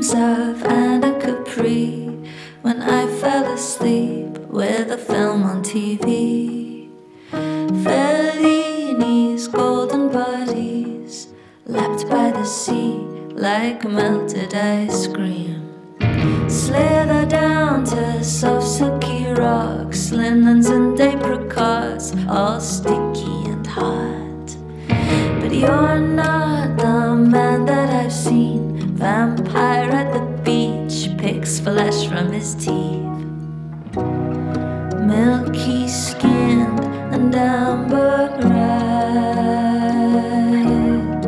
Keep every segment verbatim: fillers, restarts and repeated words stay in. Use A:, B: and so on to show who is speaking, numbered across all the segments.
A: dreams of Anna Capri when I fell asleep with a film on T V. Fellini's golden bodies lapped by the sea like melted ice cream. Slither down to soft silky rocks, linens and apricots, all sticky and hot. But you're not the man that I've seen. Vampire at the beach picks flesh from his teeth. Milky skinned and amber red.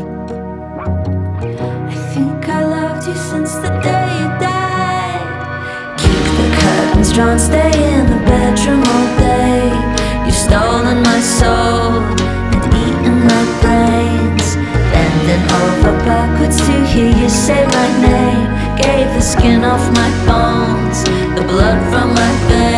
A: I think I loved you since the day you died. Keep the curtains drawn, stay in the bedroom all day. You've stolen my soul and eaten my brains. Bending over backwards to hear you say my name. Gave the skin off my bones, the blood from my veins.